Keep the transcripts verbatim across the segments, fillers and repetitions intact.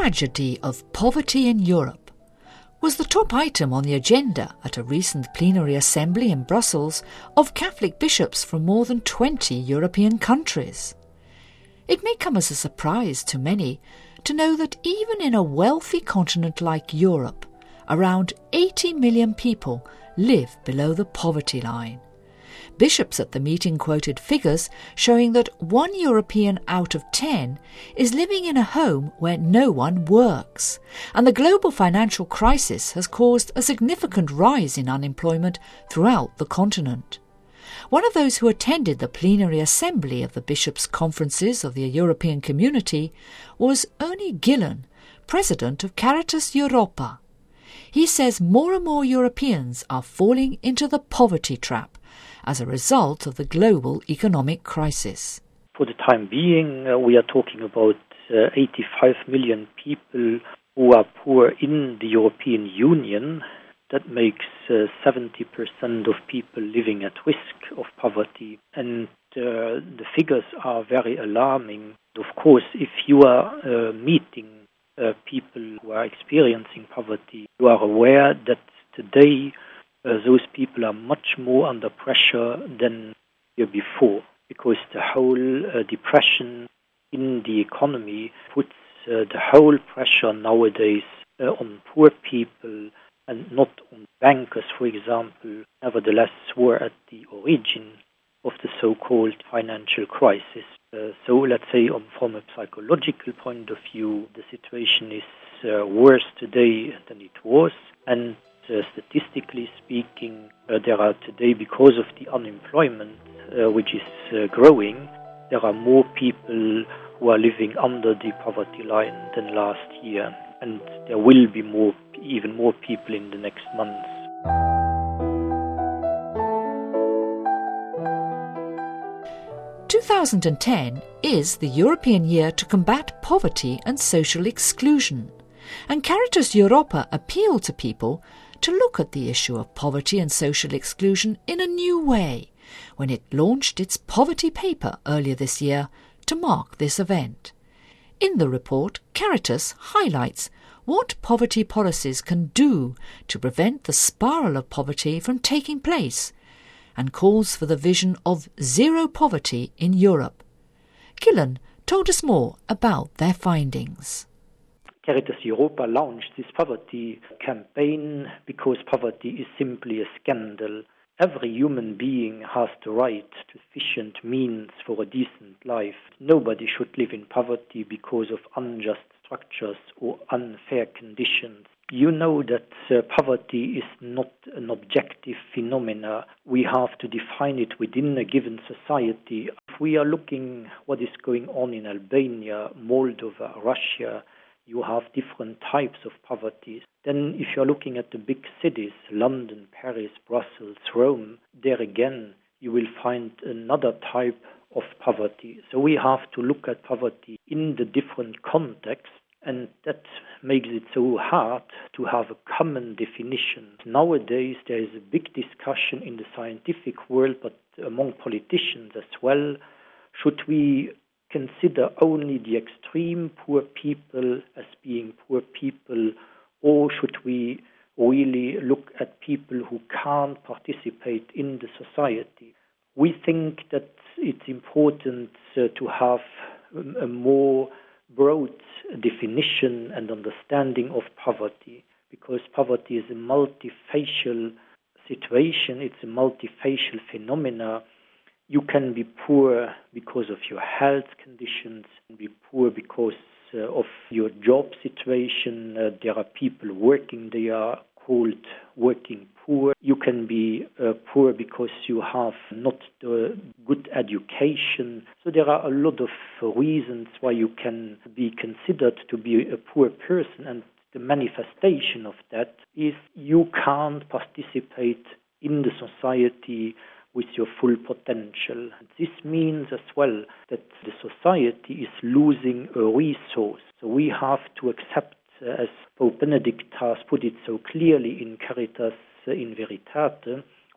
tragedy of poverty in Europe was the top item on the agenda at a recent plenary assembly in Brussels of Catholic bishops from more than twenty European countries. It may come as a surprise to many to know that even in a wealthy continent like Europe, around eighty million people live below the poverty line. Bishops at the meeting quoted figures showing that one European out of ten is living in a home where no one works, and the global financial crisis has caused a significant rise in unemployment throughout the continent. One of those who attended the plenary assembly of the bishops' conferences of the European Community was Ernie Gillen, president of Caritas Europa. He says more and more Europeans are falling into the poverty trap as a result of the global economic crisis. For the time being, uh, we are talking about uh, eighty-five million people who are poor in the European Union. That makes uh, seventy percent of people living at risk of poverty. And uh, the figures are very alarming. Of course, if you are uh, meeting uh, people who are experiencing poverty, you are aware that today Uh, those people are much more under pressure than the year before, because the whole uh, depression in the economy puts uh, the whole pressure nowadays uh, on poor people and not on bankers, for example, nevertheless were at the origin of the so-called financial crisis. Uh, so let's say um, from a psychological point of view, the situation is uh, worse today than it was, and Uh, statistically speaking, uh, there are today, because of the unemployment uh, which is uh, growing, there are more people who are living under the poverty line than last year, and there will be more, even more people in the next months. two thousand ten is the European year to combat poverty and social exclusion, and Caritas Europa appealed to people to look at the issue of poverty and social exclusion in a new way when it launched its poverty paper earlier this year to mark this event. In the report, Caritas highlights what poverty policies can do to prevent the spiral of poverty from taking place and calls for the vision of zero poverty in Europe. Gillen told us more about their findings. Caritas Europa launched this poverty campaign because poverty is simply a scandal. Every human being has the right to sufficient means for a decent life. Nobody should live in poverty because of unjust structures or unfair conditions. You know that uh, poverty is not an objective phenomena. We have to define it within a given society. If we are looking what is going on in Albania, Moldova, Russia, you have different types of poverty. Then if you're looking at the big cities, London, Paris, Brussels, Rome, there again you will find another type of poverty. So we have to look at poverty in the different contexts, and that makes it so hard to have a common definition. Nowadays there is a big discussion in the scientific world, but among politicians as well. Should we consider only the extreme poor people as being poor people, or should we really look at people who can't participate in the society? We think that it's important uh, to have a more broad definition and understanding of poverty, because poverty is a multifacial situation, it's a multifacial phenomena. You can be poor because of your health conditions, you can be poor because uh, of your job situation. Uh, there are people working, they are called working poor. You can be uh, poor because you have not the good education. So there are a lot of reasons why you can be considered to be a poor person, and the manifestation of that is you can't participate in the society with your full potential. This means as well that the society is losing a resource. So we have to accept, uh, as Pope Benedict has put it so clearly in Caritas in Veritate,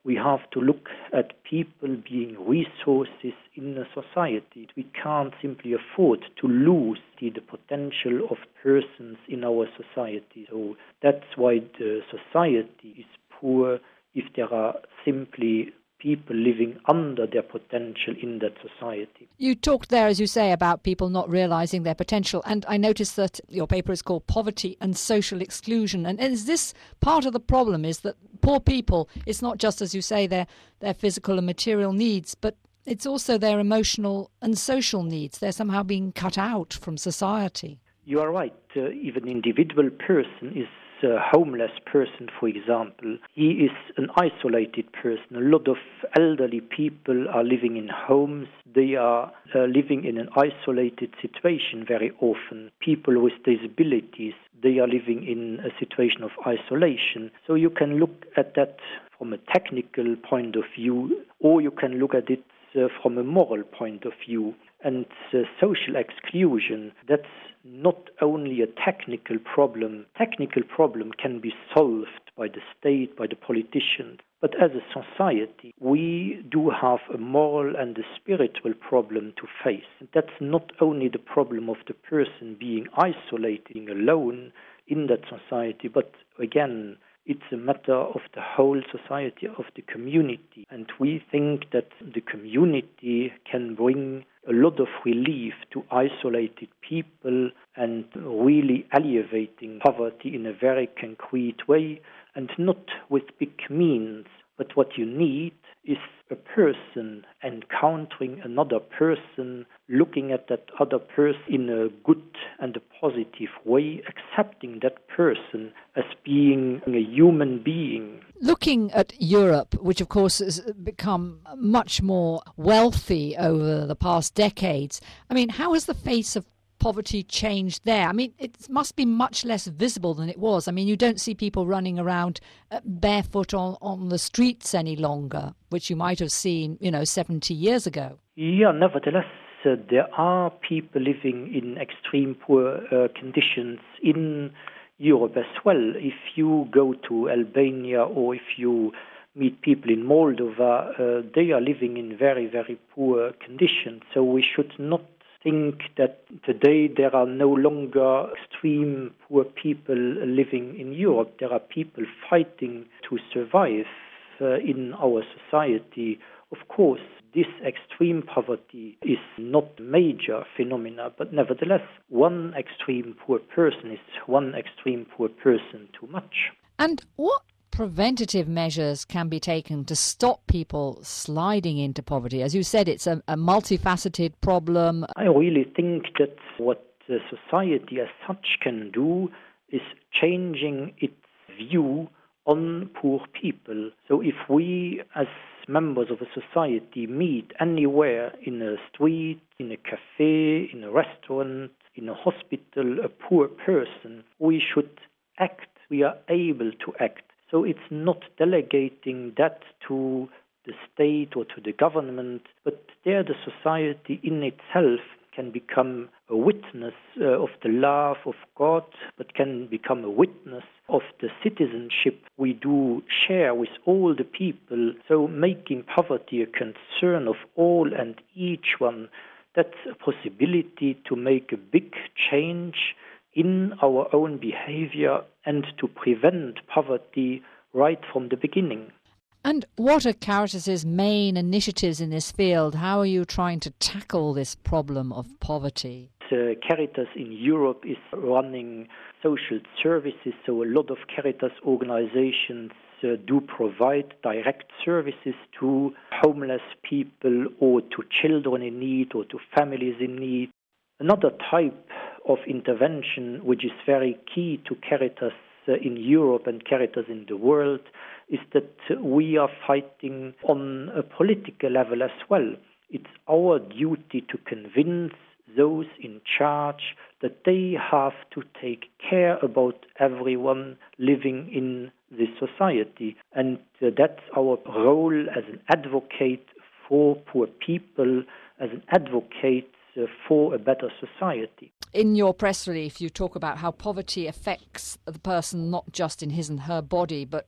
We have to look at people being resources in a society. We can't simply afford to lose the, the potential of persons in our society. So that's why the society is poor if there are simply people living under their potential in that society. You talked there, as you say, about people not realising their potential, and I noticed that your paper is called Poverty and Social Exclusion. And is this part of the problem, is that poor people, it's not just, as you say, their, their physical and material needs, but it's also their emotional and social needs. They're somehow being cut out from society. You are right. Uh, even an individual person is a homeless person, for example. He is an isolated person. A lot of elderly people are living in homes. They are uh, living in an isolated situation very often. People with disabilities, they are living in a situation of isolation. So you can look at that from a technical point of view, or you can look at it uh, from a moral point of view. And uh, social exclusion, that's not only a technical problem. Technical problem can be solved by the state, by the politicians. But as a society, we do have a moral and a spiritual problem to face. That's not only the problem of the person being isolated, alone in that society, but again, it's a matter of the whole society, of the community. And we think that the community can bring a lot of relief to isolated people and really alleviating poverty in a very concrete way, and not with big means. But what you need is a person encountering another person, looking at that other person in a good and a positive way, accepting that person as being a human being. Looking at Europe, which of course has become much more wealthy over the past decades, I mean, how has the face of poverty changed there? I mean, it must be much less visible than it was. I mean, you don't see people running around barefoot on, on the streets any longer, which you might have seen, you know, seventy years ago. Yeah, nevertheless, uh, there are people living in extreme poor uh, conditions in Europe as well. If you go to Albania or if you meet people in Moldova, uh, they are living in very, very poor conditions. So we should not think that today there are no longer extreme poor people living in Europe. There are people fighting to survive uh, in our society. Of course, this extreme poverty is not a major phenomena, but nevertheless, one extreme poor person is one extreme poor person too much. And what preventative measures can be taken to stop people sliding into poverty? As you said, it's a, a multifaceted problem. I really think that what the society as such can do is changing its view on poor people. So if we as members of a society meet anywhere in a street, in a cafe, in a restaurant, in a hospital, a poor person, we should act. We are able to act. So it's not delegating that to the state or to the government, but there the society in itself can become a witness uh, of the love of God, but can become a witness of the citizenship we do share with all the people. So making poverty a concern of all and each one, that's a possibility to make a big change in our own behavior and to prevent poverty right from the beginning. And what are Caritas's main initiatives in this field? How are you trying to tackle this problem of poverty? Uh, Caritas in Europe is running social services, so a lot of Caritas organizations uh, do provide direct services to homeless people or to children in need or to families in need. Another type of intervention which is very key to Caritas uh, in Europe and Caritas in the world is that we are fighting on a political level as well. It's our duty to convince those in charge that they have to take care about everyone living in this society. And uh, that's our role as an advocate for poor people, as an advocate uh, for a better society. In your press release, you talk about how poverty affects the person not just in his and her body, but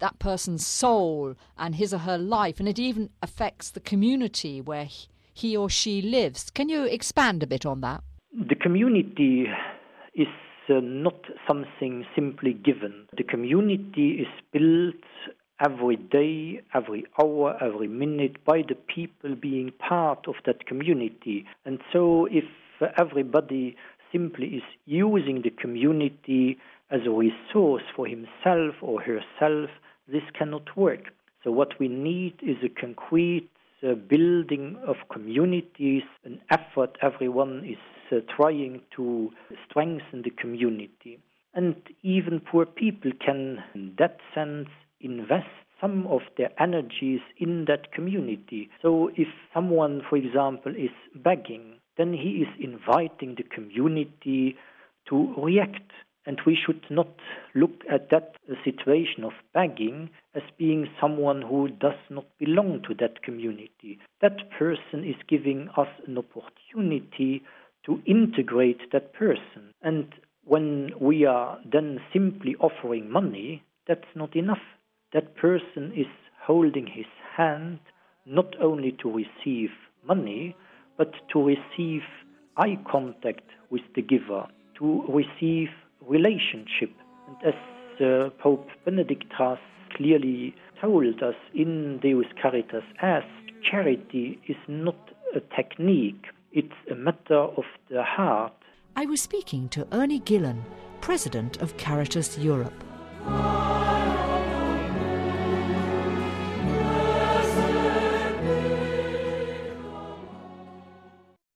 that person's soul and his or her life, and it even affects the community where he or she lives. Can you expand a bit on that? The community is uh, not something simply given. The community is built every day, every hour, every minute by the people being part of that community. And so if uh, everybody simply is using the community as a resource for himself or herself, this cannot work. So what we need is a concrete uh, building of communities, an effort. Everyone is uh, trying to strengthen the community. And even poor people can, in that sense, invest some of their energies in that community. So if someone, for example, is begging, then he is inviting the community to react. And we should not look at that situation of begging as being someone who does not belong to that community. That person is giving us an opportunity to integrate that person. And when we are then simply offering money, that's not enough. That person is holding his hand not only to receive money, but to receive eye contact with the giver, to receive relationship. And as uh, Pope Benedict has clearly told us in Deus Caritas, as charity is not a technique, it's a matter of the heart. I was speaking to Ernie Gillen, President of Caritas Europe.